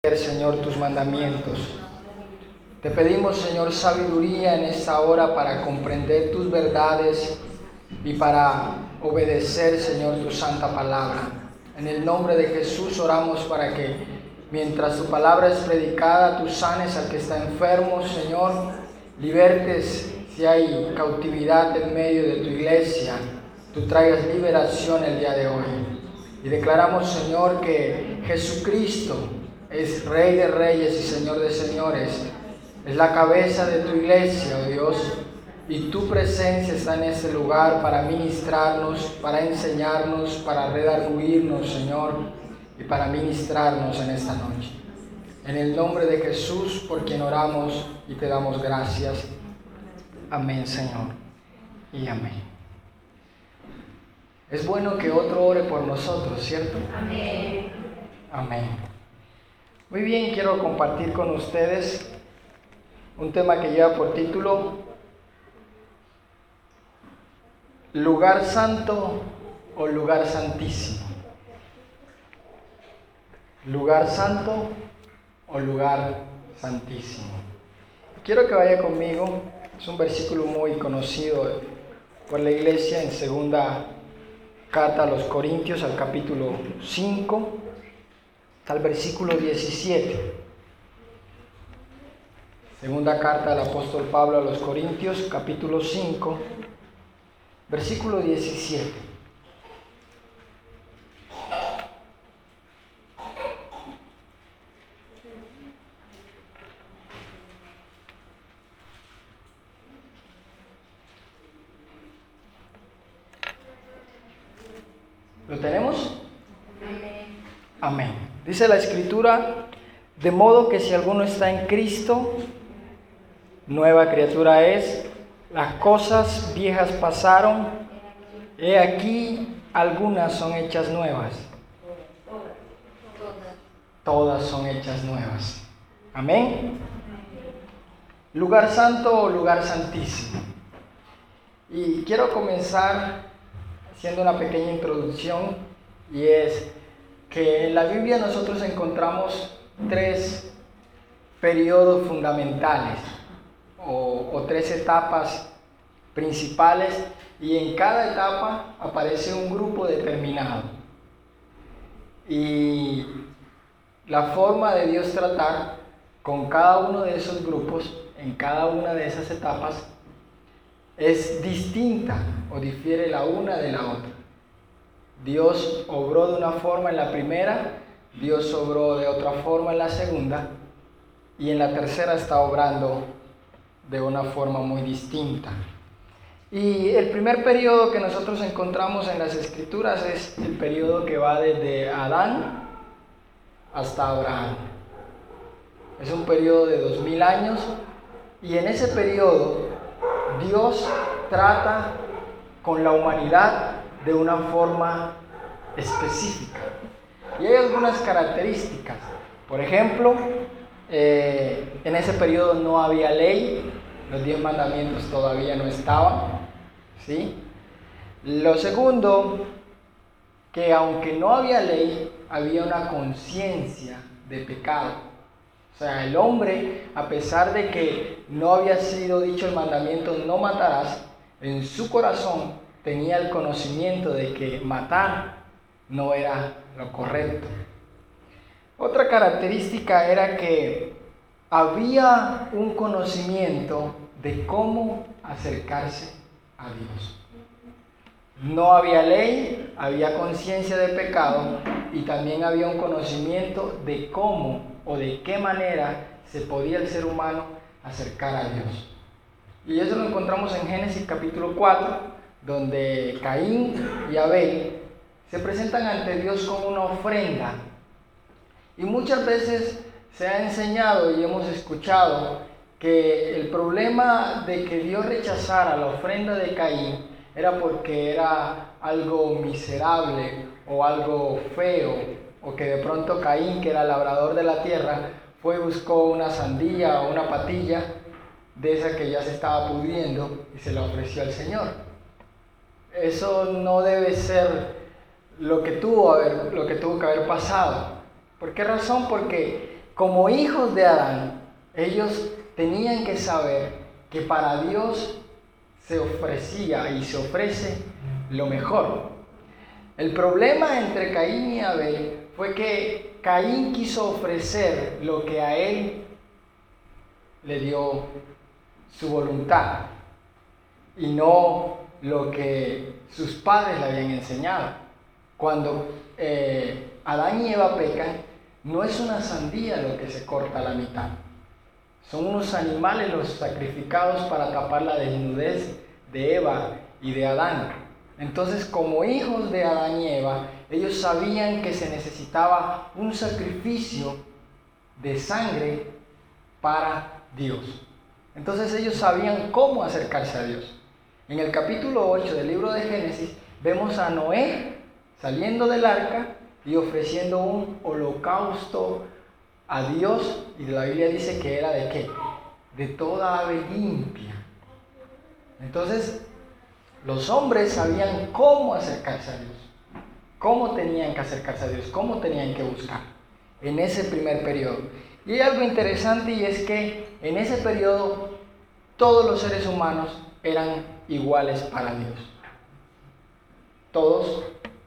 Señor, tus mandamientos. Te pedimos, Señor, sabiduría en esta hora para comprender tus verdades y para obedecer, Señor, tu santa palabra. En el nombre de Jesús oramos para que mientras tu palabra es predicada, tú sanes al que está enfermo, Señor, libertes si hay cautividad en medio de tu iglesia, tú traigas liberación el día de hoy. Y declaramos, Señor, que Jesucristo es Rey de Reyes y Señor de Señores, es la cabeza de tu iglesia, oh Dios, y tu presencia está en este lugar para ministrarnos, para enseñarnos, para redarguirnos, Señor, y para ministrarnos en esta noche. En el nombre de Jesús, por quien oramos y te damos gracias. Amén, Señor, y amén. Es bueno que otro ore por nosotros, ¿cierto? Amén. Amén. Muy bien, quiero compartir con ustedes un tema que lleva por título ¿Lugar santo o lugar santísimo? ¿Lugar santo o lugar santísimo? Quiero que vaya conmigo, es un versículo muy conocido por la iglesia en segunda carta a los Corintios, al capítulo 5, al versículo 17. Segunda carta del apóstol Pablo a los Corintios, capítulo 5, versículo 17. ¿Lo tenemos? Amén. Dice la Escritura, de modo que si alguno está en Cristo, nueva criatura es, las cosas viejas pasaron, he aquí algunas son hechas nuevas. Todas son hechas nuevas. Amén. Lugar santo o lugar santísimo. Y quiero comenzar haciendo una pequeña introducción, y es que en la Biblia nosotros encontramos tres periodos fundamentales o tres etapas principales, y en cada etapa aparece un grupo determinado. Y la forma de Dios tratar con cada uno de esos grupos, en cada una de esas etapas, es distinta o difiere la una de la otra. Dios obró de una forma en la primera, Dios obró de otra forma en la segunda, y en la tercera está obrando de una forma muy distinta. Y el primer periodo que nosotros encontramos en las Escrituras es el periodo que va desde Adán hasta Abraham. Es un periodo de 2000 años, y en ese periodo Dios trata con la humanidad de una forma específica. Y hay algunas características. Por ejemplo, en ese periodo no había ley, los 10 mandamientos todavía no estaban, ¿sí? Lo segundo, que aunque no había ley, había una conciencia de pecado. O sea, el hombre, a pesar de que no había sido dicho el mandamiento no matarás, en su corazón tenía el conocimiento de que matar no era lo correcto. Otra característica era que había un conocimiento de cómo acercarse a Dios. No había ley, había conciencia de pecado, y también había un conocimiento de cómo o de qué manera se podía el ser humano acercar a Dios. Y eso lo encontramos en Génesis capítulo 4, donde Caín y Abel se presentan ante Dios con una ofrenda. Y muchas veces se ha enseñado y hemos escuchado que el problema de que Dios rechazara la ofrenda de Caín era porque era algo miserable o algo feo, o que de pronto Caín, que era labrador de la tierra, fue y buscó una sandía o una patilla de esa que ya se estaba pudriendo y se la ofreció al Señor. Eso no debe ser lo que tuvo que haber pasado. ¿Por qué razón? Porque como hijos de Adán, ellos tenían que saber que para Dios se ofrecía y se ofrece lo mejor. El problema entre Caín y Abel fue que Caín quiso ofrecer lo que a él le dio su voluntad y no lo que sus padres le habían enseñado. Cuando Adán y Eva pecan, no es una sandía lo que se corta a la mitad. Son unos animales los sacrificados para tapar la desnudez de Eva y de Adán. Entonces, como hijos de Adán y Eva, ellos sabían que se necesitaba un sacrificio de sangre para Dios. Entonces ellos sabían cómo acercarse a Dios. En el capítulo 8 del libro de Génesis vemos a Noé saliendo del arca y ofreciendo un holocausto a Dios, y la Biblia dice que era ¿de qué? De toda ave limpia. Entonces los hombres sabían cómo acercarse a Dios, cómo tenían que acercarse a Dios, cómo tenían que buscar en ese primer periodo. Y hay algo interesante, y es que en ese periodo todos los seres humanos eran iguales para Dios. Todos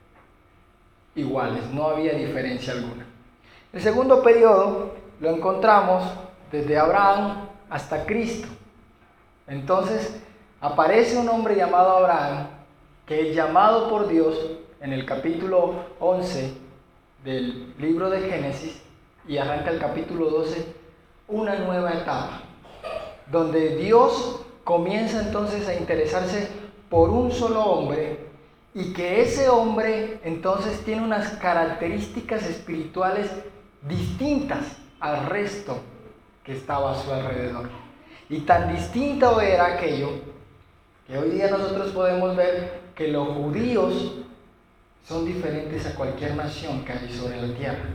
iguales, no había diferencia alguna. El segundo periodo lo encontramos desde Abraham hasta Cristo. Entonces aparece un hombre llamado Abraham, que es llamado por Dios en el capítulo 11 del libro de Génesis, y arranca el capítulo 12, una nueva etapa, donde Dios comienza entonces a interesarse por un solo hombre, y que ese hombre entonces tiene unas características espirituales distintas al resto que estaba a su alrededor. Y tan distinto era aquello que hoy día nosotros podemos ver que los judíos son diferentes a cualquier nación que hay sobre la tierra.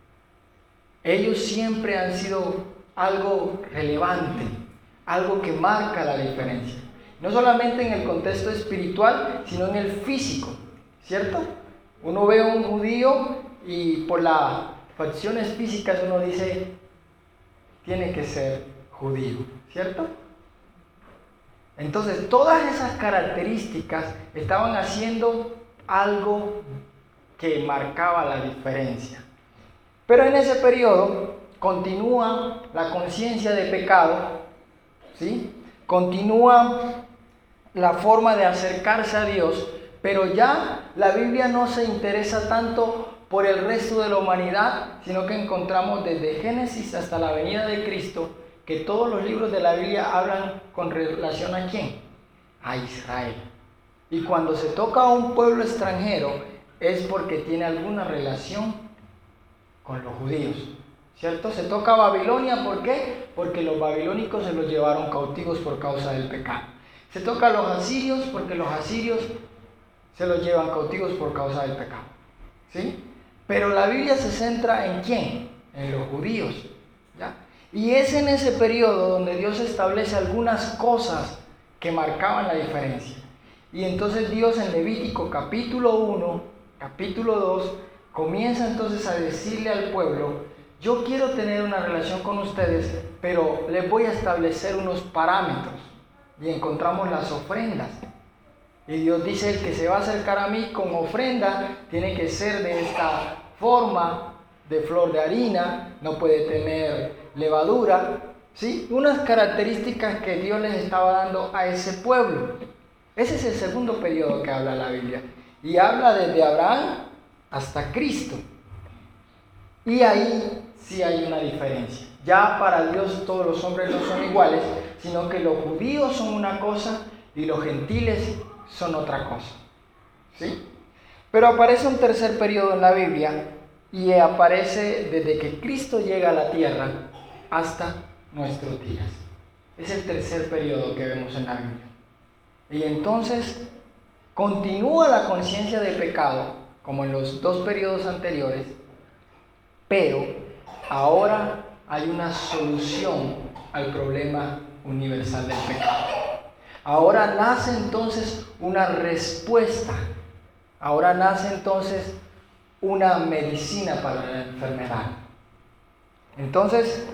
Ellos siempre han sido algo relevante, algo que marca la diferencia. No solamente en el contexto espiritual, sino en el físico, ¿cierto? Uno ve a un judío y por las facciones físicas uno dice, tiene que ser judío, ¿cierto? Entonces, todas esas características estaban haciendo algo que marcaba la diferencia. Pero en ese periodo continúa la conciencia de pecado, ¿sí? Continúa la forma de acercarse a Dios, pero ya la Biblia no se interesa tanto por el resto de la humanidad, sino que encontramos desde Génesis hasta la venida de Cristo que todos los libros de la Biblia hablan con relación ¿a quién? A Israel. Y cuando se toca a un pueblo extranjero es porque tiene alguna relación con los judíos, ¿cierto? Se toca a Babilonia, ¿por qué? Porque los babilónicos se los llevaron cautivos por causa del pecado. Se toca a los asirios porque los asirios se los llevan cautivos por causa del pecado, ¿sí? Pero la Biblia se centra ¿en quién? En los judíos, ¿ya? Y es en ese periodo donde Dios establece algunas cosas que marcaban la diferencia. Y entonces Dios en Levítico capítulo 1, capítulo 2, comienza entonces a decirle al pueblo, yo quiero tener una relación con ustedes, pero les voy a establecer unos parámetros. Y encontramos las ofrendas. Y Dios dice, el que se va a acercar a mí con ofrenda tiene que ser de esta forma, de flor de harina, no puede tener levadura, ¿sí? Unas características que Dios les estaba dando a ese pueblo. Ese es el segundo periodo que habla la Biblia. Y habla desde Abraham hasta Cristo. Y ahí sí hay una diferencia. Ya para Dios todos los hombres no son iguales, sino que los judíos son una cosa y los gentiles son otra cosa, ¿sí? Pero aparece un tercer periodo en la Biblia y aparece desde que Cristo llega a la tierra hasta nuestros días. Es el tercer periodo que vemos en la Biblia. Y entonces continúa la conciencia de pecado, como en los dos periodos anteriores, pero ahora hay una solución al problema universal del pecado. Ahora nace entonces una respuesta. Ahora nace entonces una medicina para la enfermedad. Entonces,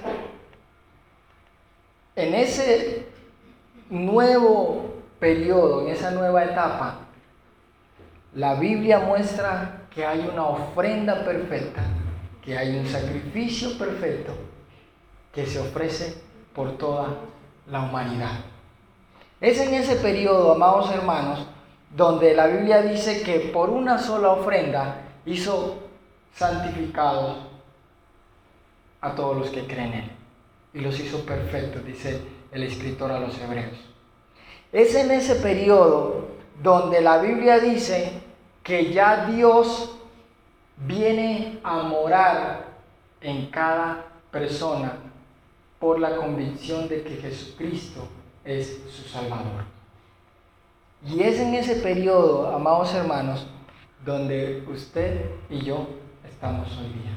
en ese nuevo periodo, en esa nueva etapa, la Biblia muestra que hay una ofrenda perfecta, que hay un sacrificio perfecto que se ofrece por toda la humanidad. Es en ese periodo, amados hermanos, donde la Biblia dice que por una sola ofrenda hizo santificados a todos los que creen en él y los hizo perfectos, dice el escritor a los hebreos. Es en ese periodo donde la Biblia dice que ya Dios viene a morar en cada persona por la convicción de que Jesucristo es su Salvador. Y es en ese periodo, amados hermanos, donde usted y yo estamos hoy día.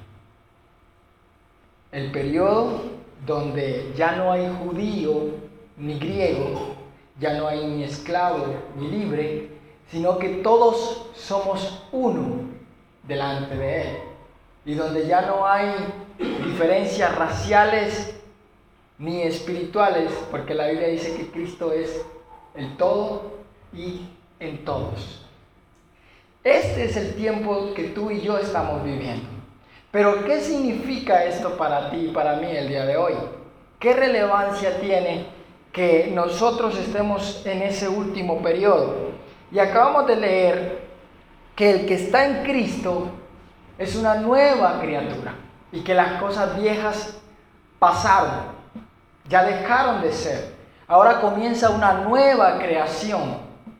El periodo donde ya no hay judío ni griego, ya no hay ni esclavo ni libre, sino que todos somos uno delante de Él. Y donde ya no hay diferencias raciales ni espirituales, porque la Biblia dice que Cristo es el todo y en todos. Este es el tiempo que tú y yo estamos viviendo. Pero ¿qué significa esto para ti y para mí el día de hoy? ¿Qué relevancia tiene que nosotros estemos en ese último periodo? Y acabamos de leer que el que está en Cristo es una nueva criatura y que las cosas viejas pasaron, ya dejaron de ser. Ahora comienza una nueva creación.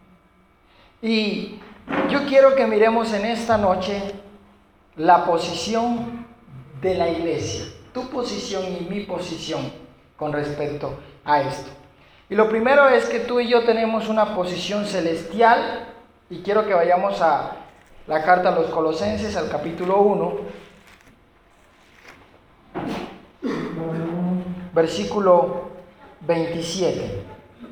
Y yo quiero que miremos en esta noche la posición de la iglesia, tu posición y mi posición con respecto a esto. Y lo primero es que tú y yo tenemos una posición celestial, y quiero que vayamos a la carta a los Colosenses, al capítulo 1, versículo 27.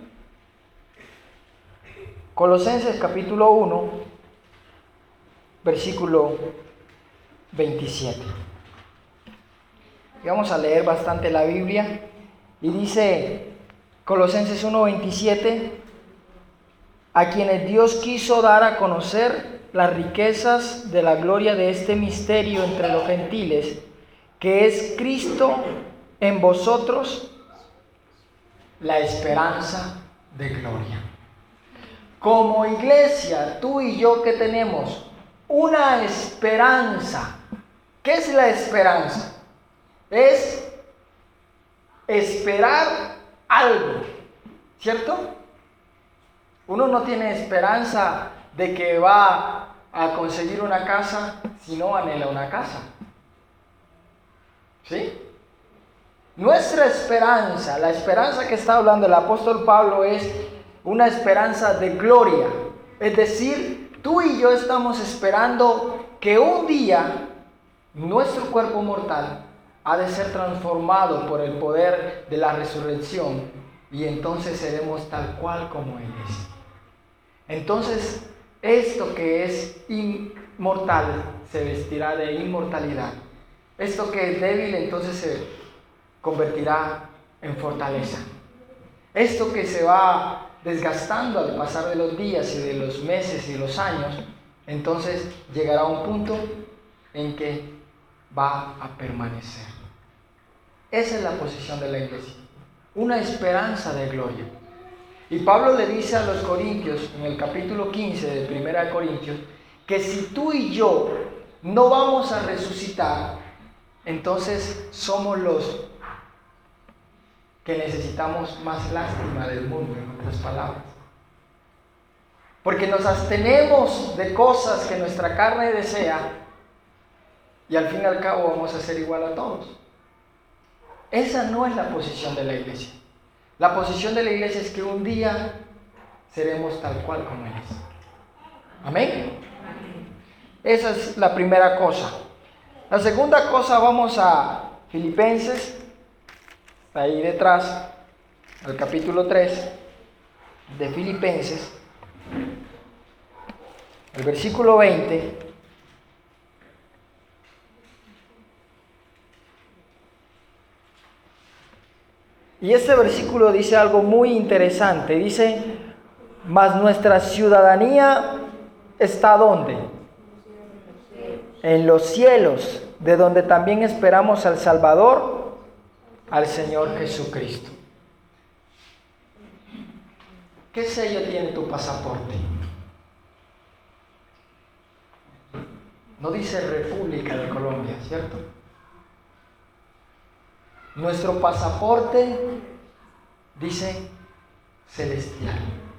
Colosenses capítulo 1, versículo 27. Y vamos a leer bastante la Biblia. Y dice Colosenses 1:27, a quienes Dios quiso dar a conocer las riquezas de la gloria de este misterio entre los gentiles, que es Cristo en vosotros, la esperanza de gloria. Como iglesia, tú y yo, ¿qué tenemos? Una esperanza. ¿Qué es la esperanza? Es esperar algo, ¿cierto? Uno no tiene esperanza de que va a conseguir una casa si no anhela una casa. ¿Sí? Nuestra esperanza, la esperanza que está hablando el apóstol Pablo, es una esperanza de gloria. Es decir, tú y yo estamos esperando que un día nuestro cuerpo mortal ha de ser transformado por el poder de la resurrección y entonces seremos tal cual como Él es. Entonces, esto que es inmortal se vestirá de inmortalidad. Esto que es débil entonces se convertirá en fortaleza. Esto que se va desgastando al pasar de los días y de los meses y los años, entonces llegará a un punto en que va a permanecer. Esa es la posición de la iglesia, una esperanza de gloria. Y Pablo le dice a los corintios, en el capítulo 15 de 1 Corintios, que si tú y yo no vamos a resucitar, entonces somos los que necesitamos más lástima del mundo, en otras palabras. Porque nos abstenemos de cosas que nuestra carne desea y al fin y al cabo vamos a ser igual a todos. Esa no es la posición de la iglesia. La posición de la iglesia es que un día seremos tal cual como Él es. ¿Amén? Esa es la primera cosa. La segunda cosa, vamos a Filipenses, ahí detrás, al capítulo 3 de Filipenses, el versículo 20. Y este versículo dice algo muy interesante. Dice, mas nuestra ciudadanía está ¿dónde? En los cielos, de donde también esperamos al Salvador, al Señor Jesucristo. ¿Qué sello tiene tu pasaporte? No dice República de Colombia, ¿cierto? Nuestro pasaporte dice celestial.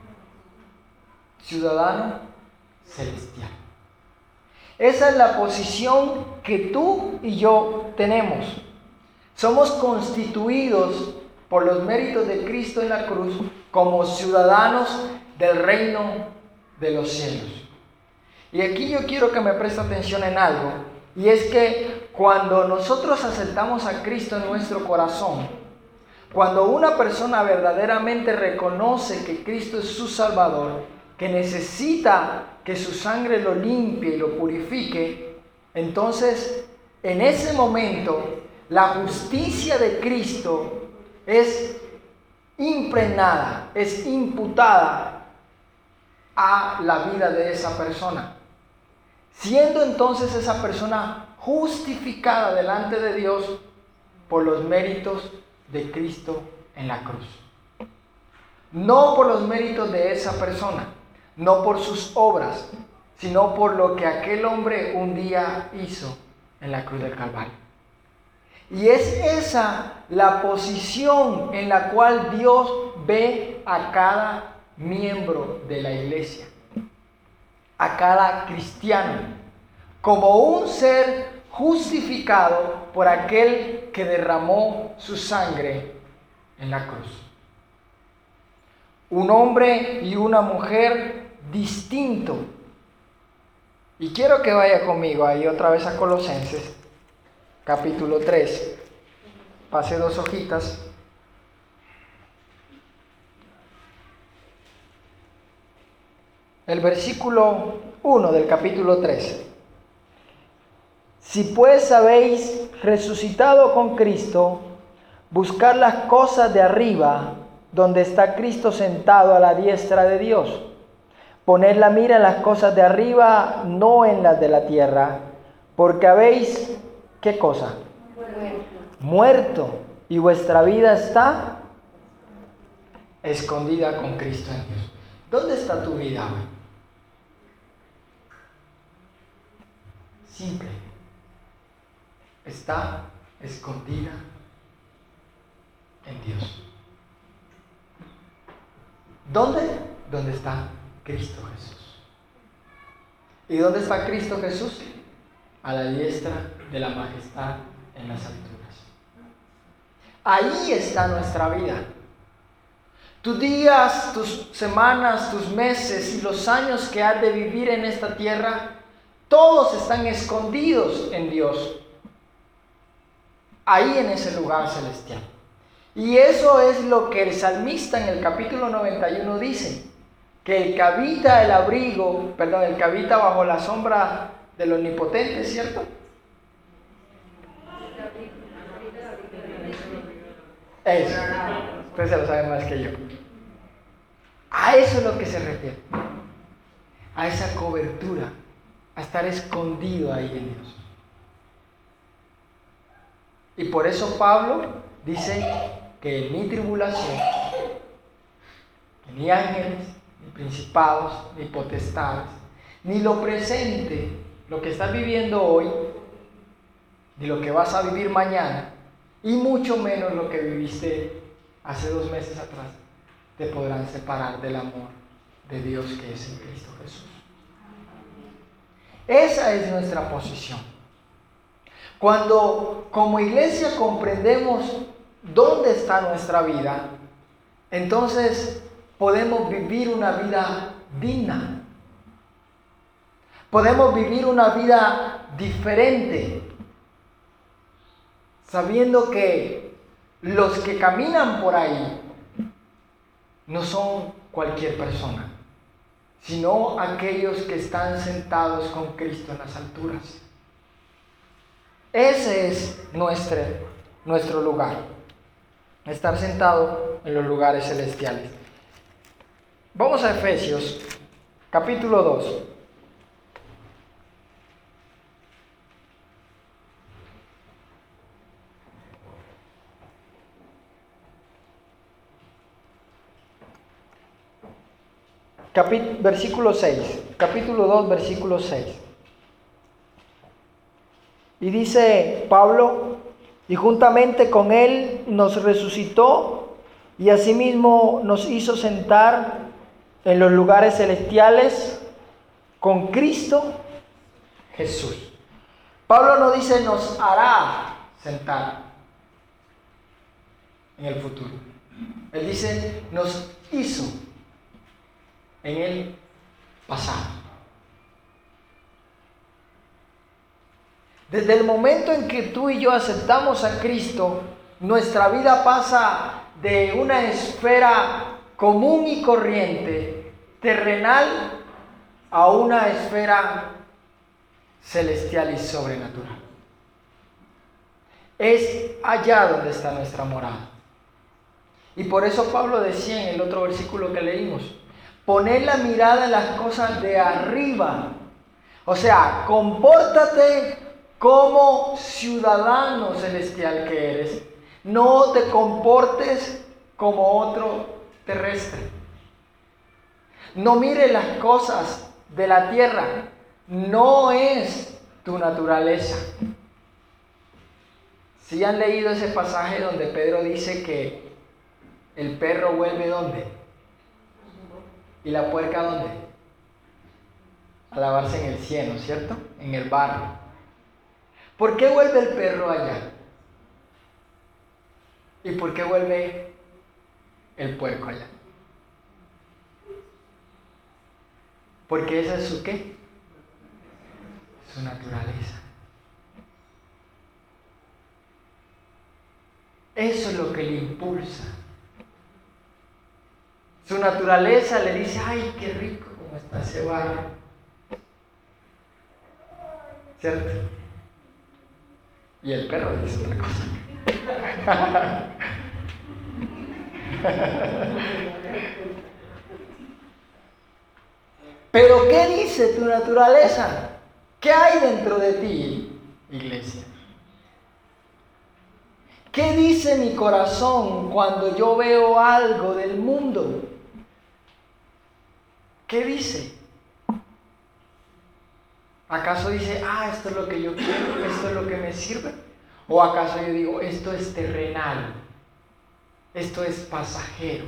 Ciudadano celestial. Esa es la posición que tú y yo tenemos. Somos constituidos por los méritos de Cristo en la cruz como ciudadanos del reino de los cielos. Y aquí yo quiero que me preste atención en algo, y es que cuando nosotros aceptamos a Cristo en nuestro corazón, cuando una persona verdaderamente reconoce que Cristo es su Salvador, que necesita que su sangre lo limpie y lo purifique, entonces en ese momento la justicia de Cristo es impregnada, es imputada a la vida de esa persona, siendo entonces esa persona justificada delante de Dios por los méritos de Cristo en la cruz. No por los méritos de esa persona, no por sus obras, sino por lo que aquel hombre un día hizo en la cruz del Calvario. Y es esa la posición en la cual Dios ve a cada miembro de la iglesia, a cada cristiano, como un ser justificado por aquel que derramó su sangre en la cruz. Un hombre y una mujer distinto. Y quiero que vaya conmigo ahí otra vez a Colosenses, capítulo 3. Pase 2 hojitas. El versículo 1 del capítulo 3. Si pues habéis resucitado con Cristo, buscad las cosas de arriba, donde está Cristo sentado a la diestra de Dios. Poned la mira en las cosas de arriba, no en las de la tierra, porque habéis, ¿qué cosa? Muerto, y vuestra vida está escondida con Cristo en Dios. ¿Dónde está tu vida hoy? Simple. Está escondida en Dios. ¿Dónde? ¿Dónde está Cristo Jesús? ¿Y dónde está Cristo Jesús? A la diestra de la majestad en las alturas. Ahí está nuestra vida. Tus días, tus semanas, tus meses y los años que has de vivir en esta tierra, todos están escondidos en Dios. Ahí en ese lugar celestial. Y eso es lo que el salmista en el capítulo 91 dice, que el que habita el que habita bajo la sombra del Omnipotente, ¿cierto? Eso, usted se lo sabe más que yo. A eso es lo que se refiere, a esa cobertura, a estar escondido ahí en Dios. Y por eso Pablo dice que ni tribulación, ni ángeles, ni principados, ni potestades, ni lo presente, lo que estás viviendo hoy, ni lo que vas a vivir mañana, y mucho menos lo que viviste hace 2 meses atrás, te podrán separar del amor de Dios que es en Cristo Jesús. Esa es nuestra posición. Cuando como iglesia comprendemos dónde está nuestra vida, entonces podemos vivir una vida digna. Podemos vivir una vida diferente, sabiendo que los que caminan por ahí no son cualquier persona, sino aquellos que están sentados con Cristo en las alturas. Ese es nuestro lugar. estar sentado en los lugares celestiales. Vamos a Efesios, capítulo 2. Versículo 6, capítulo 2, versículo 6. Y dice Pablo, y juntamente con él nos resucitó y asimismo nos hizo sentar en los lugares celestiales con Cristo Jesús. Pablo no dice nos hará sentar en el futuro. Él dice nos hizo en el pasado. Desde el momento en que tú y yo aceptamos a Cristo, nuestra vida pasa de una esfera común y corriente, terrenal, a una esfera celestial y sobrenatural. Es allá donde está nuestra morada. Y por eso Pablo decía en el otro versículo que leímos, poner la mirada en las cosas de arriba. O sea, compórtate como ciudadano celestial que eres. No te comportes como otro terrestre. No mires las cosas de la tierra. No es tu naturaleza. Si han leído ese pasaje donde Pedro dice que el perro vuelve ¿dónde? ¿Y la puerca dónde? A lavarse en el cieno, ¿cierto? En el barro. ¿Por qué vuelve el perro allá? ¿Y por qué vuelve el puerco allá? Porque esa es su ¿qué? Su naturaleza. Eso es lo que le impulsa. Su naturaleza le dice, ay, qué rico como está ese barro. ¿Cierto? Y el perro dice otra cosa. Pero ¿qué dice tu naturaleza? ¿Qué hay dentro de ti, iglesia? ¿Qué dice mi corazón cuando yo veo algo del mundo? ¿Qué dice? ¿Acaso dice, esto es lo que yo quiero, esto es lo que me sirve? ¿O acaso yo digo, esto es terrenal, esto es pasajero?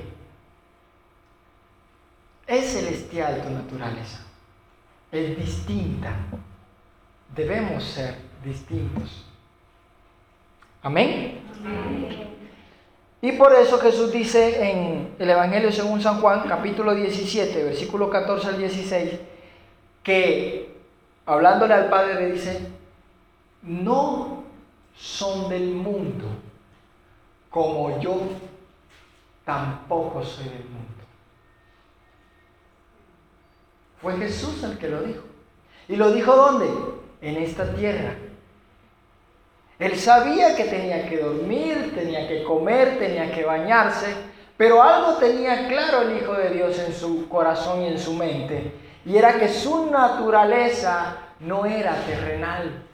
Es celestial tu naturaleza, es distinta. Debemos ser distintos. ¿Amén? Amén. Y por eso Jesús dice en el Evangelio según San Juan, capítulo 17, versículo 14 al 16, que hablándole al Padre le dice, no son del mundo, como yo tampoco soy del mundo. Fue Jesús el que lo dijo. ¿Y lo dijo dónde? En esta tierra. Él sabía que tenía que dormir, tenía que comer, tenía que bañarse, pero algo tenía claro el Hijo de Dios en su corazón y en su mente, y era que su naturaleza no era terrenal,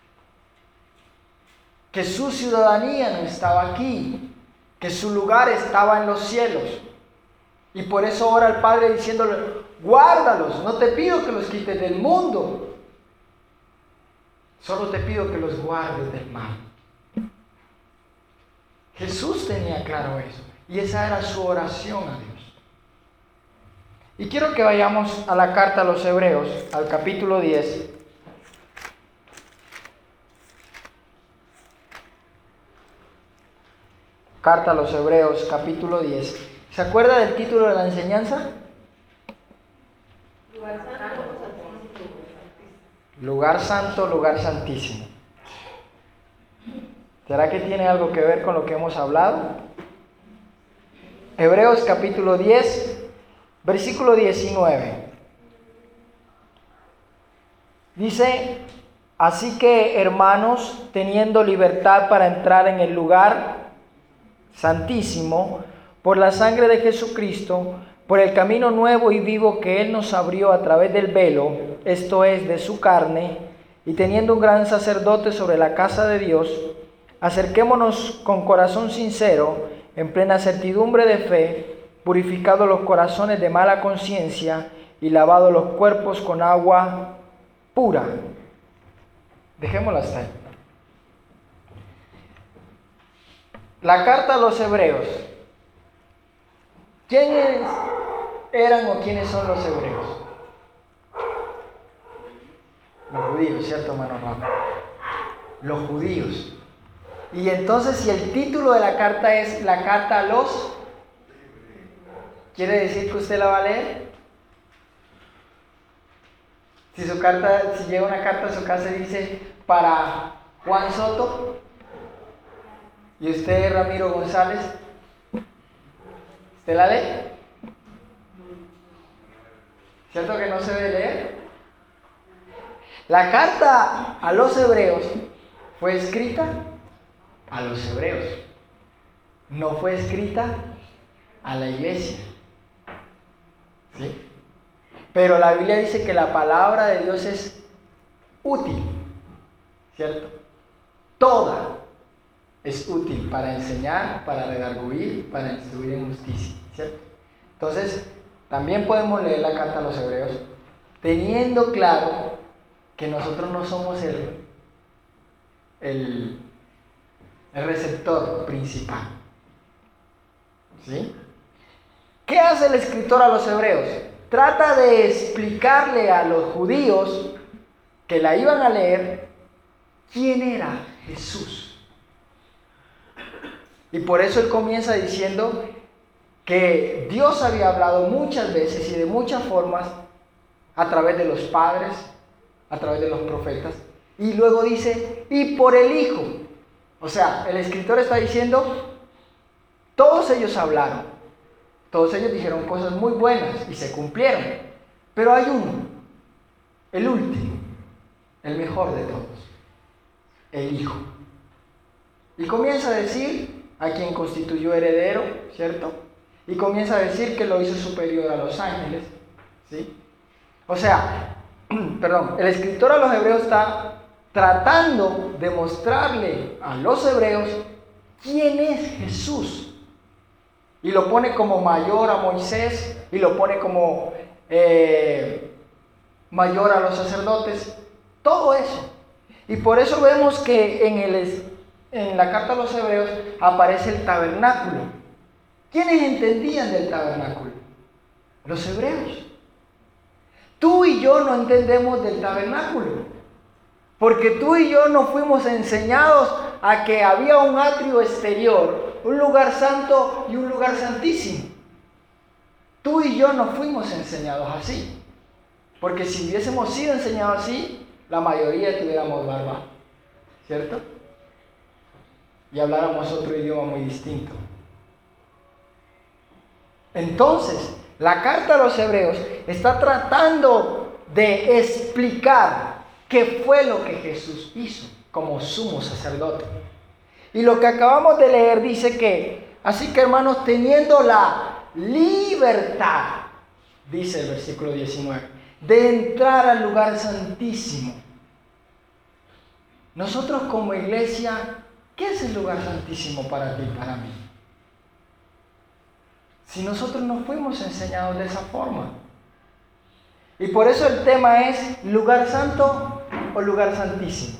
que su ciudadanía no estaba aquí, que su lugar estaba en los cielos. Y por eso ora al Padre diciéndole, guárdalos, no te pido que los quites del mundo, solo te pido que los guardes del mal. Jesús tenía claro eso, y esa era su oración a Dios. Y quiero que vayamos a la carta a los Hebreos, al capítulo 10. Carta a los Hebreos, capítulo 10. ¿Se acuerda del título de la enseñanza? Lugar santo, lugar santísimo. ¿Será que tiene algo que ver con lo que hemos hablado? Hebreos capítulo 10, versículo 19. Dice, así que hermanos, teniendo libertad para entrar en el lugar santísimo, por la sangre de Jesucristo, por el camino nuevo y vivo que Él nos abrió a través del velo, esto es, de su carne, y teniendo un gran sacerdote sobre la casa de Dios, acerquémonos con corazón sincero, en plena certidumbre de fe, purificados los corazones de mala conciencia y lavados los cuerpos con agua pura. Dejémoslo hasta ahí. La carta a los hebreos. ¿Quiénes eran o quiénes son los hebreos? Los judíos, ¿cierto, hermano Rafa? Los judíos. Y entonces, si el título de la carta es la carta a los, ¿quiere decir que usted la va a leer? Si llega una carta a su casa y dice para Juan Soto, y usted Ramiro González, ¿usted la lee? ¿Cierto que no se debe leer? La carta a los hebreos fue escrita a los hebreos. No fue escrita a la iglesia. ¿Sí? Pero la Biblia dice que la palabra de Dios es útil. ¿Cierto? Toda es útil para enseñar, para redarguir, para instruir en justicia. ¿Cierto? Entonces, también podemos leer la carta a los hebreos teniendo claro que nosotros no somos el receptor principal. ¿Sí? ¿Qué hace el escritor a los hebreos? Trata de explicarle a los judíos que la iban a leer quién era Jesús. Y por eso él comienza diciendo que Dios había hablado muchas veces y de muchas formas a través de los padres, a través de los profetas, y luego dice, y por el Hijo. O sea, el escritor está diciendo, todos ellos hablaron, todos ellos dijeron cosas muy buenas y se cumplieron, pero hay uno, el último, el mejor de todos, el Hijo. Y comienza a decir a quien constituyó heredero, ¿cierto? Y comienza a decir que lo hizo superior a los ángeles, ¿sí? O sea, el escritor a los hebreos está tratando de mostrarle a los hebreos quién es Jesús. Y lo pone como mayor a Moisés, y lo pone como mayor a los sacerdotes, todo eso. Y por eso vemos que en la carta a los hebreos aparece el tabernáculo. ¿Quiénes entendían del tabernáculo? Los hebreos. Tú y yo no entendemos del tabernáculo, porque tú y yo no fuimos enseñados a que había un atrio exterior, un lugar santo y un lugar santísimo. Tú y yo no fuimos enseñados así, porque si hubiésemos sido enseñados así, la mayoría tuviéramos barba, ¿cierto? Y habláramos otro idioma muy distinto. Entonces, la carta a los hebreos está tratando de explicar qué fue lo que Jesús hizo como sumo sacerdote. Y lo que acabamos de leer dice que, así que hermanos, teniendo la libertad, dice el versículo 19, de entrar al lugar santísimo. Nosotros como iglesia, ¿qué es el lugar santísimo para ti y para mí? Si nosotros no fuimos enseñados de esa forma. Y por eso el tema es lugar santo o lugar santísimo.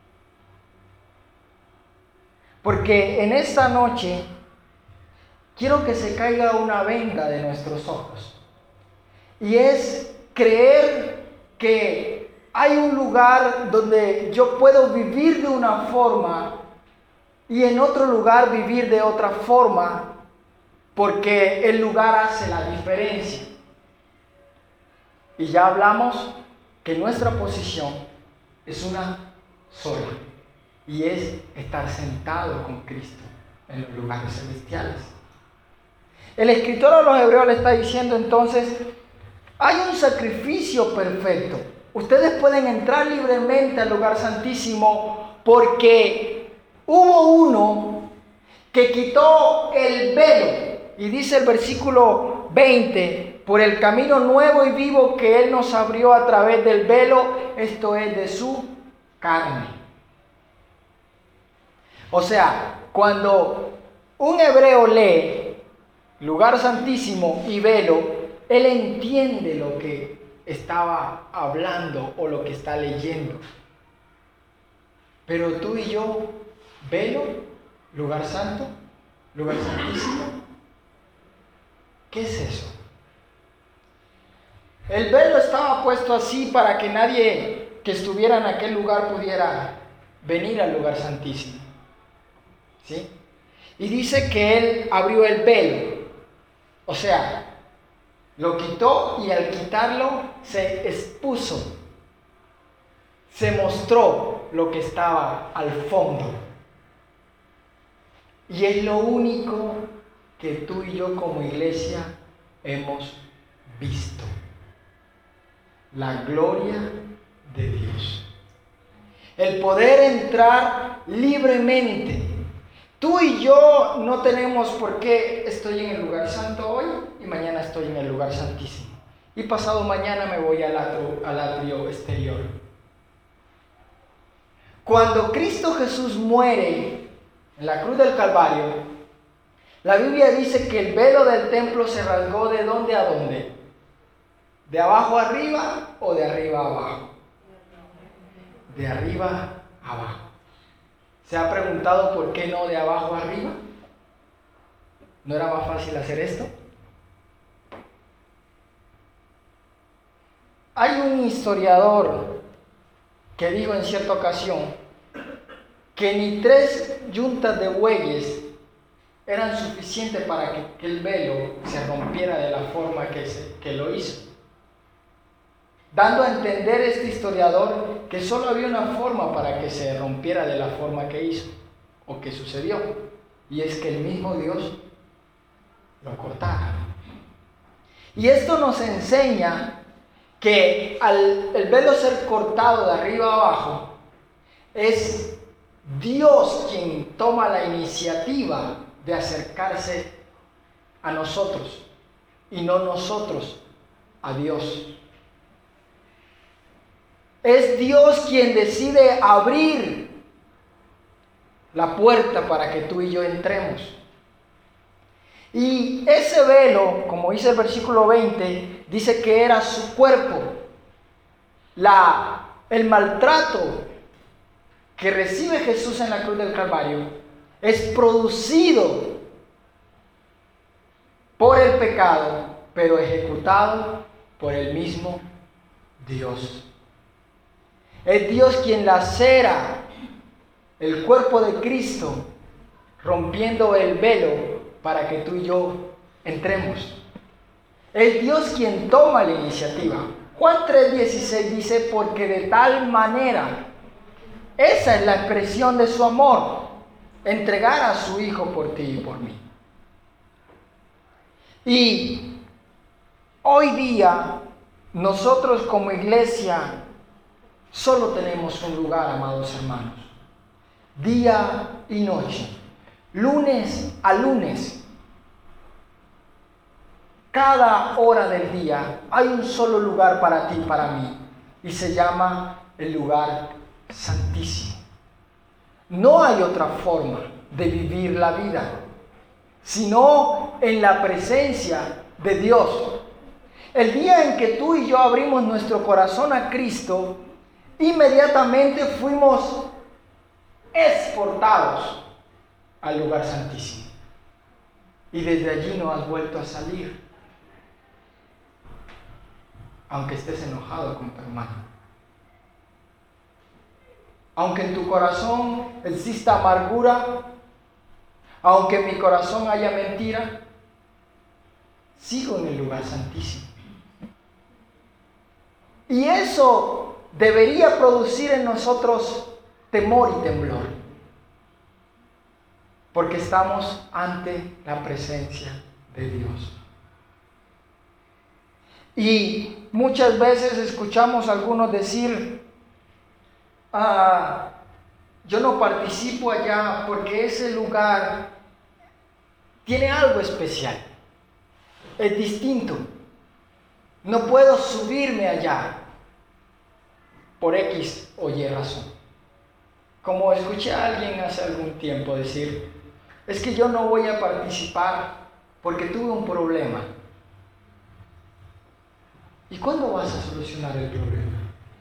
Porque en esta noche quiero que se caiga una venda de nuestros ojos. Y es creer que hay un lugar donde yo puedo vivir de una forma y en otro lugar vivir de otra forma, porque el lugar hace la diferencia. Y ya hablamos que nuestra posición es una sola, y es estar sentado con Cristo en los lugares celestiales. El escritor a los hebreos le está diciendo entonces, hay un sacrificio perfecto. Ustedes pueden entrar libremente al lugar santísimo porque hubo uno que quitó el velo. Y dice el versículo 20, por el camino nuevo y vivo que Él nos abrió a través del velo, esto es de su carne. O sea, cuando un hebreo lee lugar santísimo y velo, él entiende lo que estaba hablando o lo que está leyendo. Pero tú y yo, velo, lugar santo, lugar santísimo, ¿qué es eso? El velo estaba puesto así para que nadie que estuviera en aquel lugar pudiera venir al lugar santísimo. ¿Sí? Y dice que Él abrió el velo. O sea, lo quitó y al quitarlo se expuso. Se mostró lo que estaba al fondo. Y es lo único que tú y yo como iglesia hemos visto. La gloria de Dios. El poder entrar libremente. Tú y yo no tenemos por qué estoy en el lugar santo hoy y mañana estoy en el lugar santísimo. Y pasado mañana me voy al atrio exterior. Cuando Cristo Jesús muere en la cruz del Calvario, la Biblia dice que el velo del templo se rasgó ¿de dónde a dónde? ¿De abajo arriba o de arriba a abajo? De arriba a abajo. ¿Se ha preguntado por qué no de abajo arriba? ¿No era más fácil hacer esto? Hay un historiador que dijo en cierta ocasión que ni 3 yuntas de bueyes eran suficientes para que el velo se rompiera de la forma que lo hizo. Dando a entender este historiador que solo había una forma para que se rompiera de la forma que hizo o que sucedió, y es que el mismo Dios lo cortara. Y esto nos enseña que el velo ser cortado de arriba a abajo, es Dios quien toma la iniciativa de acercarse a nosotros y no nosotros a Dios. Es Dios quien decide abrir la puerta para que tú y yo entremos. Y ese velo, como dice el versículo 20, dice que era su cuerpo. El maltrato que recibe Jesús en la cruz del Calvario es producido por el pecado, pero ejecutado por el mismo Dios. Es Dios quien lacera el cuerpo de Cristo, rompiendo el velo para que tú y yo entremos. Es Dios quien toma la iniciativa. Juan 3:16 dice, porque de tal manera, esa es la expresión de su amor, entregar a su Hijo por ti y por mí. Y hoy día, nosotros como iglesia, solo tenemos un lugar, amados hermanos, día y noche, lunes a lunes, cada hora del día hay un solo lugar para ti y para mí, y se llama el lugar santísimo. No hay otra forma de vivir la vida, sino en la presencia de Dios. El día en que tú y yo abrimos nuestro corazón a Cristo, inmediatamente fuimos exportados al lugar santísimo. Y desde allí no has vuelto a salir, aunque estés enojado con tu hermano. Aunque en tu corazón exista amargura, aunque en mi corazón haya mentira, sigo en el lugar santísimo. Y eso debería producir en nosotros temor y temblor, porque estamos ante la presencia de Dios. Y muchas veces escuchamos a algunos decir, yo no participo allá porque ese lugar tiene algo especial, es distinto. No puedo subirme allá por X o Y razón. Como escuché a alguien hace algún tiempo decir, es que yo no voy a participar porque tuve un problema. ¿Y cuándo vas a solucionar el problema?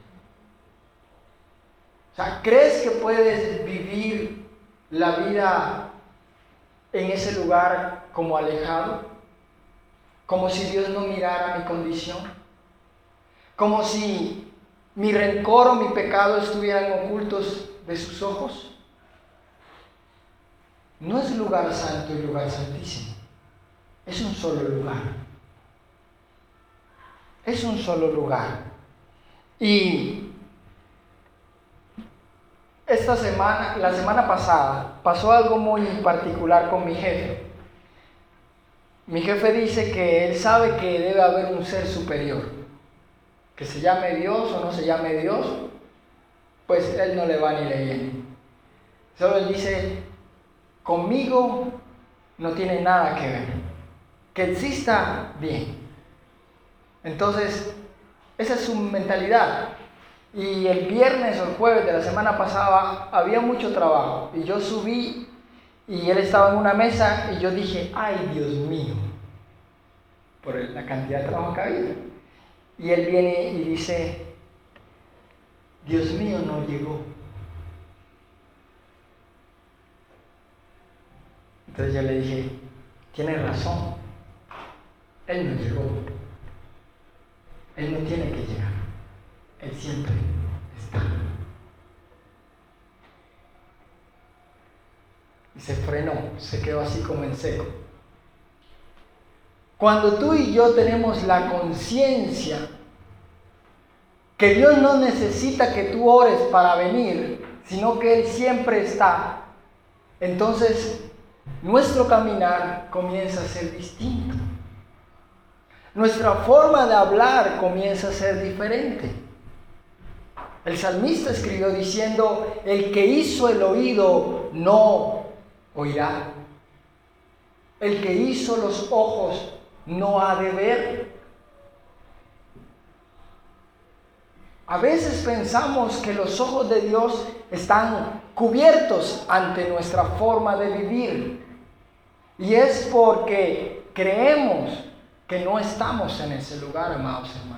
O sea, ¿crees que puedes vivir la vida en ese lugar como alejado? Como si Dios no mirara mi condición. Como si mi rencor o mi pecado estuvieran ocultos de sus ojos. No es lugar santo y lugar santísimo. Es un solo lugar. Es un solo lugar. Y esta semana, la semana pasada, pasó algo muy particular con mi jefe. Mi jefe dice que él sabe que debe haber un ser superior, que se llame Dios o no se llame Dios, pues él no le va ni le viene. Solo él dice, conmigo no tiene nada que ver. Que exista, bien. Entonces, esa es su mentalidad. Y el viernes o el jueves de la semana pasada había mucho trabajo. Y yo subí y él estaba en una mesa y yo dije, ay Dios mío, por la cantidad de trabajo que había. Y él viene y dice, Dios mío no llegó. Entonces yo le dije, tienes razón, él no llegó. Él no tiene que llegar. Él siempre está. Y se frenó, se quedó así como en seco. Cuando tú y yo tenemos la conciencia que Dios no necesita que tú ores para venir, sino que Él siempre está, entonces nuestro caminar comienza a ser distinto. Nuestra forma de hablar comienza a ser diferente. El salmista escribió diciendo, el que hizo el oído no oirá. El que hizo los ojos no ha de ver. A veces pensamos que los ojos de Dios están cubiertos ante nuestra forma de vivir. Y es porque creemos que no estamos en ese lugar, amados hermanos.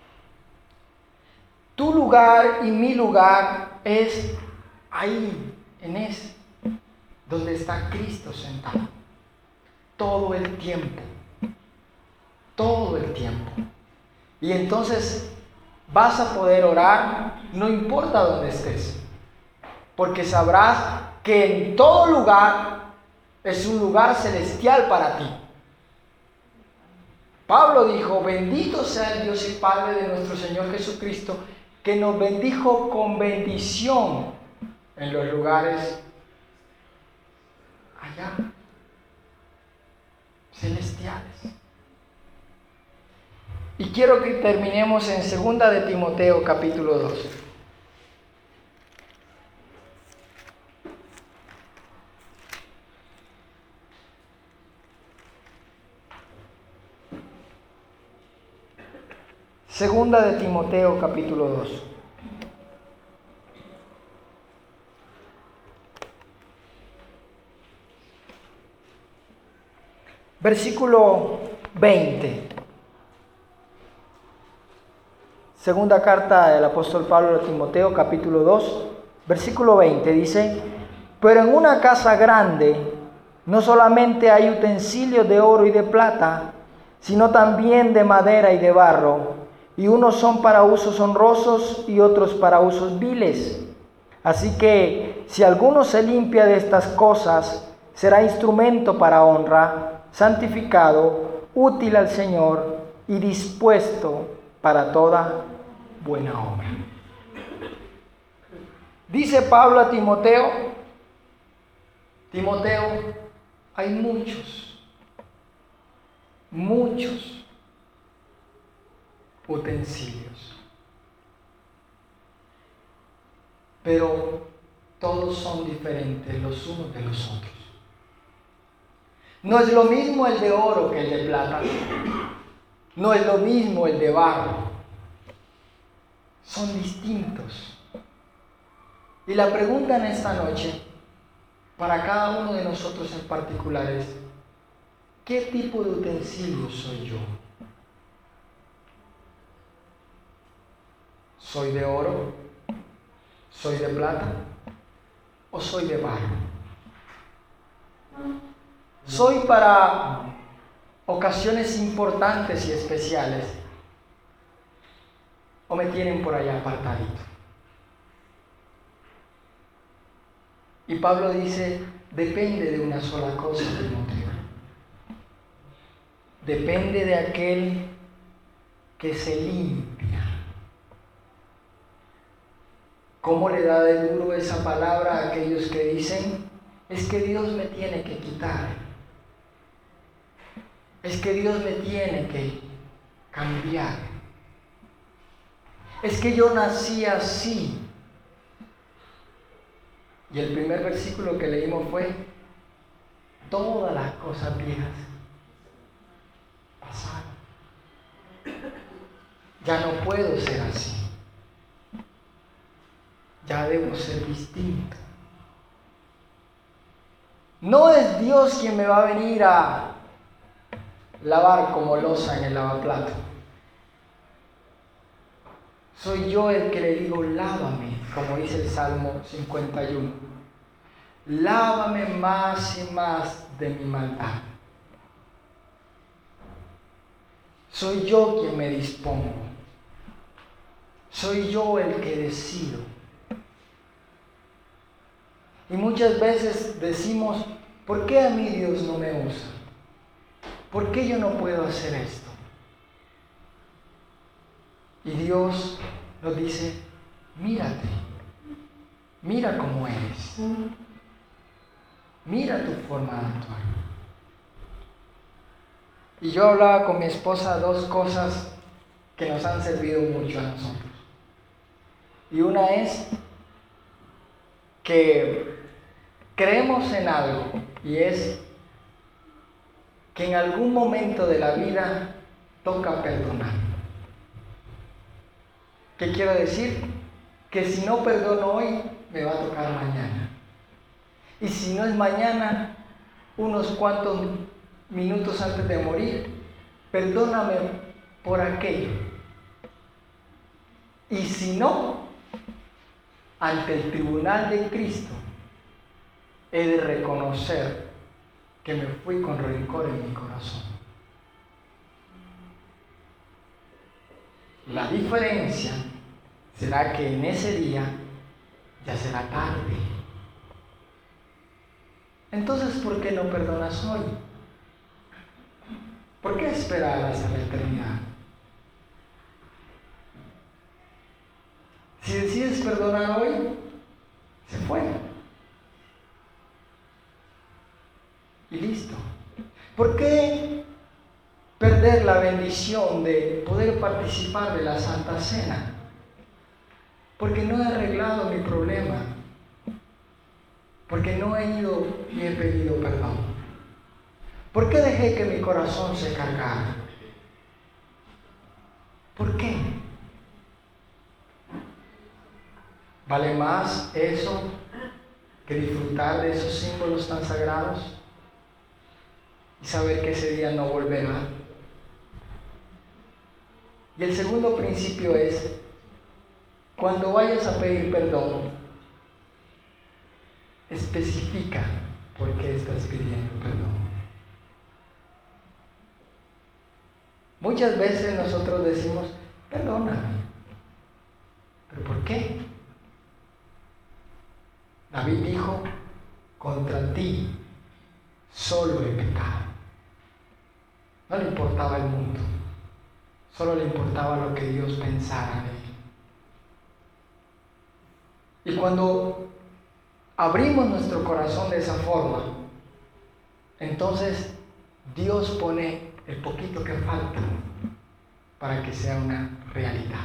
Tu lugar y mi lugar es ahí, en ese, donde está Cristo sentado. Todo el tiempo. Todo el tiempo. Y entonces vas a poder orar, no importa dónde estés. Porque sabrás que en todo lugar es un lugar celestial para ti. Pablo dijo, bendito sea el Dios y Padre de nuestro Señor Jesucristo, que nos bendijo con bendición en los lugares allá, celestiales. Y quiero que terminemos en 2 de Timoteo capítulo 2. Segunda de Timoteo capítulo 2. Versículo 20. Segunda carta del apóstol Pablo a Timoteo capítulo 2, versículo 20 dice, pero en una casa grande no solamente hay utensilios de oro y de plata, sino también de madera y de barro, y unos son para usos honrosos y otros para usos viles. Así que si alguno se limpia de estas cosas, será instrumento para honra, santificado, útil al Señor y dispuesto para toda buena obra. Dice Pablo a Timoteo, Timoteo, hay muchos utensilios, pero todos son diferentes los unos de los otros. No es lo mismo el de oro que el de plata. No es lo mismo el de barro. Son distintos. Y la pregunta en esta noche, para cada uno de nosotros en particular, es: ¿qué tipo de utensilio soy yo? ¿Soy de oro? ¿Soy de plata? ¿O soy de barro? ¿Soy para ocasiones importantes y especiales? ¿O me tienen por allá apartadito? Y Pablo dice: depende de una sola cosa, Timoteo. Depende de aquel que se limpia. ¿Cómo le da de duro esa palabra a aquellos que dicen: es que Dios me tiene que quitar? Es que Dios me tiene que cambiar. Es que yo nací así. Y el primer versículo que leímos fue: todas las cosas viejas pasaron. Ya no puedo ser así. Ya debo ser distinto. No es Dios quien me va a venir a lavar como loza en el lavaplato. Soy yo el que le digo: lávame, como dice el Salmo 51. Lávame más y más de mi maldad. Soy yo quien me dispongo. Soy yo el que decido. Y muchas veces decimos: ¿por qué a mí Dios no me usa? ¿Por qué yo no puedo hacer esto? Y Dios nos dice: mírate, mira cómo eres, mira tu forma de actuar. Y yo hablaba con mi esposa dos cosas que nos han servido mucho a nosotros. Y una es que creemos en algo, y es que en algún momento de la vida toca perdonar. ¿Qué quiero decir? Que si no perdono hoy, me va a tocar mañana. Y si no es mañana, unos cuantos minutos antes de morir, perdóname por aquello. Y si no, ante el tribunal de Cristo, he de reconocer que me fui con rencor en mi corazón. La diferencia será que en ese día ya será tarde. Entonces, ¿por qué no perdonas hoy? ¿Por qué esperar hasta la eternidad? Si decides perdonar hoy, se fue. Y listo. ¿Por qué perder la bendición de poder participar de la Santa Cena? Porque no he arreglado mi problema. Porque no he ido y he pedido perdón. ¿Por qué dejé que mi corazón se cargara? ¿Por qué? ¿Vale más eso que disfrutar de esos símbolos tan sagrados y saber que ese día no volverá? Y el segundo principio es: cuando vayas a pedir perdón, especifica por qué estás pidiendo perdón. Muchas veces nosotros decimos: perdóname. ¿Pero por qué? David dijo: contra ti solo he pecado. No le importaba el mundo, solo le importaba lo que Dios pensara de él. Y cuando abrimos nuestro corazón de esa forma, entonces Dios pone el poquito que falta para que sea una realidad.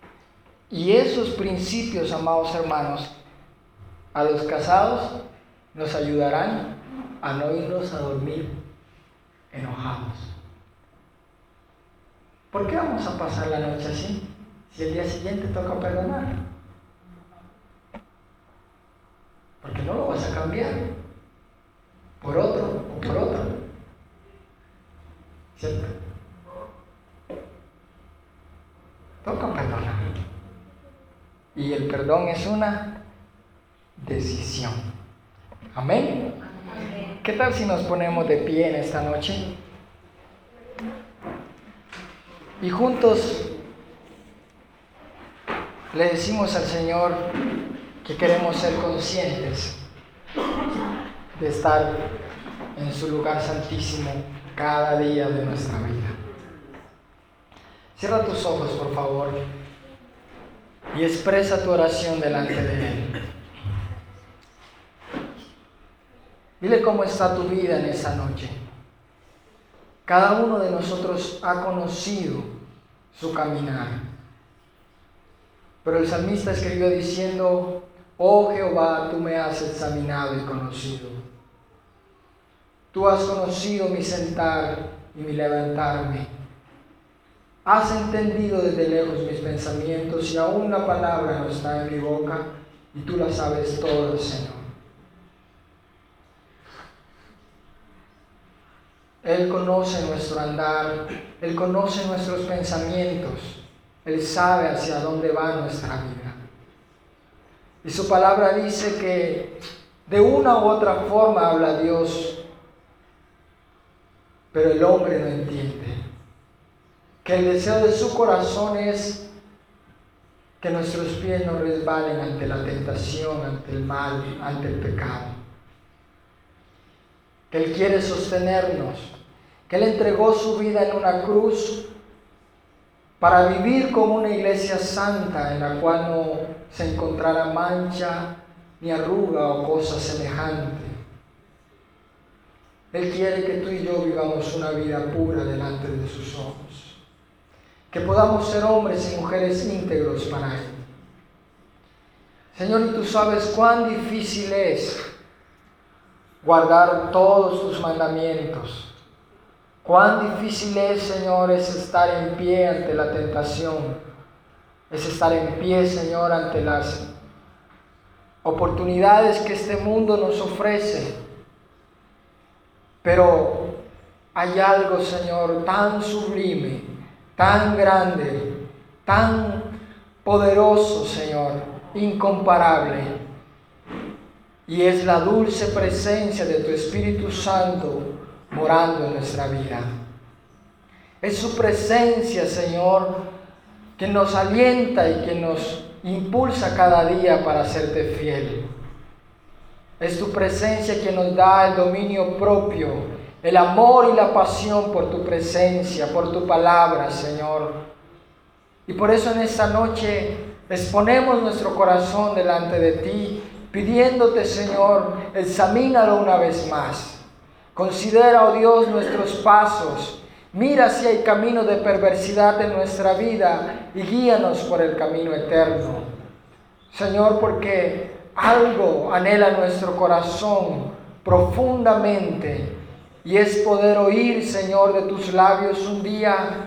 Y esos principios, amados hermanos, a los casados nos ayudarán a no irnos a dormir enojados. ¿Por qué vamos a pasar la noche así si el día siguiente toca perdonar? Porque no lo vas a cambiar por otro o por otro. ¿Cierto? Toca perdonar. Y el perdón es una decisión. Amén. ¿Qué tal si nos ponemos de pie en esta noche? Y juntos le decimos al Señor que queremos ser conscientes de estar en su lugar santísimo cada día de nuestra vida. Cierra tus ojos, por favor, y expresa tu oración delante de Él. Dile cómo está tu vida en esa noche. Cada uno de nosotros ha conocido su caminar. Pero el salmista escribió diciendo: oh Jehová, tú me has examinado y conocido. Tú has conocido mi sentar y mi levantarme. Has entendido desde lejos mis pensamientos y aún la palabra no está en mi boca y tú la sabes todas, Señor. Él conoce nuestro andar, Él conoce nuestros pensamientos, Él sabe hacia dónde va nuestra vida. Y su palabra dice que de una u otra forma habla Dios, pero el hombre no entiende. Que el deseo de su corazón es que nuestros pies no resbalen ante la tentación, ante el mal, ante el pecado. Que Él quiere sostenernos, que Él entregó su vida en una cruz para vivir como una iglesia santa en la cual no se encontrara mancha, ni arruga o cosa semejante. Él quiere que tú y yo vivamos una vida pura delante de sus ojos, que podamos ser hombres y mujeres íntegros para Él. Señor, y tú sabes cuán difícil es guardar todos tus mandamientos. Cuán difícil es, Señor, es estar en pie ante la tentación. Es estar en pie, Señor, ante las oportunidades que este mundo nos ofrece. Pero hay algo, Señor, tan sublime, tan grande, tan poderoso, Señor, incomparable. Y es la dulce presencia de tu Espíritu Santo morando en nuestra vida. Es su presencia, Señor, que nos alienta y que nos impulsa cada día para serte fiel. Es tu presencia que nos da el dominio propio, el amor y la pasión por tu presencia, por tu palabra, Señor. Y por eso en esta noche exponemos nuestro corazón delante de ti, pidiéndote, Señor, examínalo una vez más. Considera, oh Dios, nuestros pasos. Mira si hay camino de perversidad en nuestra vida y guíanos por el camino eterno. Señor, porque algo anhela nuestro corazón profundamente y es poder oír, Señor, de tus labios un día: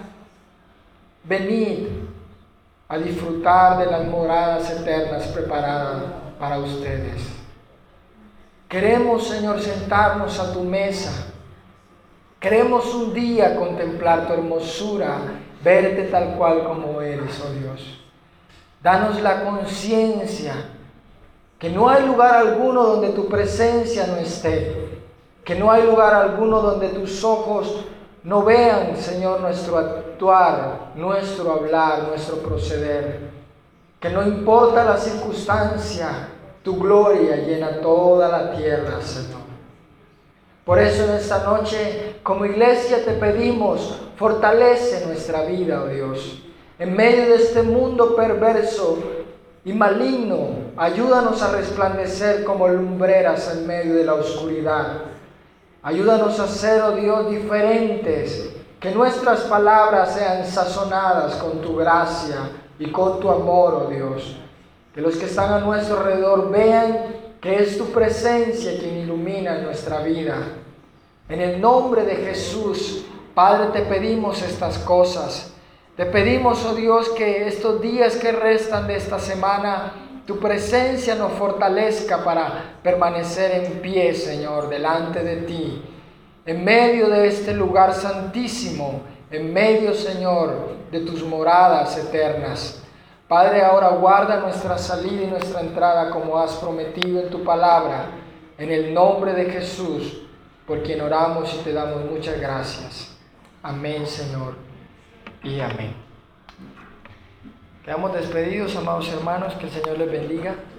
venid a disfrutar de las moradas eternas preparadas para ustedes. Queremos, Señor, sentarnos a tu mesa. Queremos un día contemplar tu hermosura, verte tal cual como eres, oh Dios. Danos la conciencia que no hay lugar alguno donde tu presencia no esté, que no hay lugar alguno donde tus ojos no vean, Señor, nuestro actuar, nuestro hablar, nuestro proceder, que no importa la circunstancia, tu gloria llena toda la tierra, Señor. Por eso en esta noche, como iglesia, te pedimos, fortalece nuestra vida, oh Dios. En medio de este mundo perverso y maligno, ayúdanos a resplandecer como lumbreras en medio de la oscuridad. Ayúdanos a ser, oh Dios, diferentes, que nuestras palabras sean sazonadas con tu gracia y con tu amor, oh Dios. Que los que están a nuestro alrededor vean que es tu presencia quien ilumina nuestra vida. En el nombre de Jesús, Padre, te pedimos estas cosas. Te pedimos, oh Dios, que estos días que restan de esta semana, tu presencia nos fortalezca para permanecer en pie, Señor, delante de ti, en medio de este lugar santísimo, en medio, Señor, de tus moradas eternas. Padre, ahora guarda nuestra salida y nuestra entrada como has prometido en tu palabra, en el nombre de Jesús, por quien oramos y te damos muchas gracias. Amén, Señor, y amén. Quedamos despedidos, amados hermanos, que el Señor les bendiga.